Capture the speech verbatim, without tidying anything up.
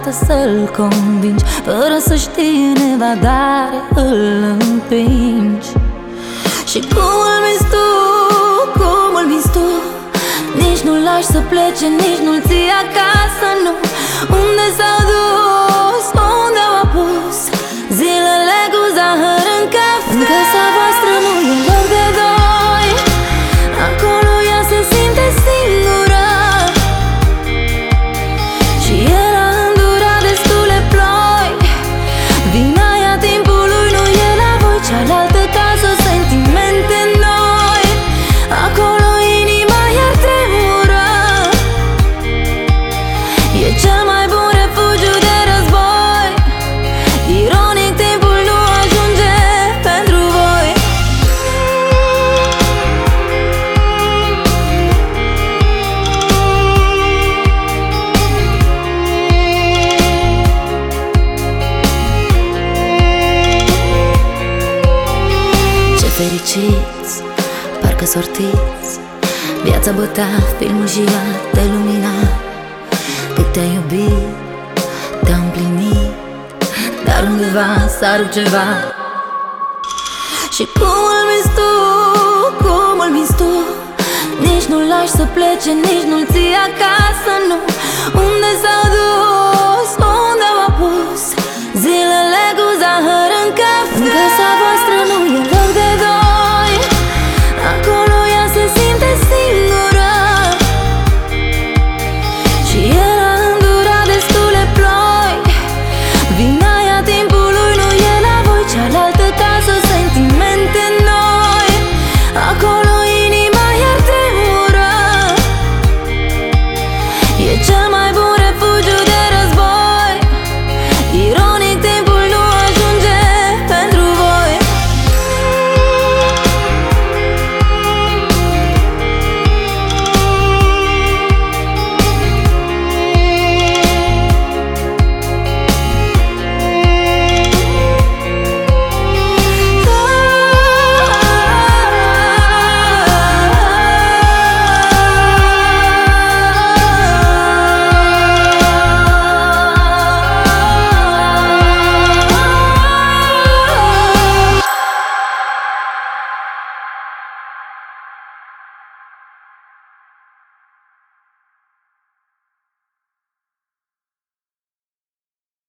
dată să-l convingi, fără să știi în evadare îl împingi. Și cum îl minți tu, cum îl minți tu, nici nu-l lași să plece, nici nu-l ții acasă, nu. Unde s-au dus, unde au apus zilele cu zahăr în cafea? În casa voastră nu e loc de doi, acolo ea se simte singură. Și el a îndurat destule ploi, vina ea timpului nu e la voi. Cealaltă casă, sentimente noi, acolo inima iar tremură. E cel mai bun refugiu de război, ironic timpul nu ajunge pentru voi. Ce fericiți, parcă sortiți, viața bătea, filmul și ea te lumina. Cât te-ai iubit, te-a împlinit, dar undeva s-a rupt ceva. Și cum îl minți tu, cum îl minți tu, nici nu-l lași să plece, nici nu-l ții acasă, nu.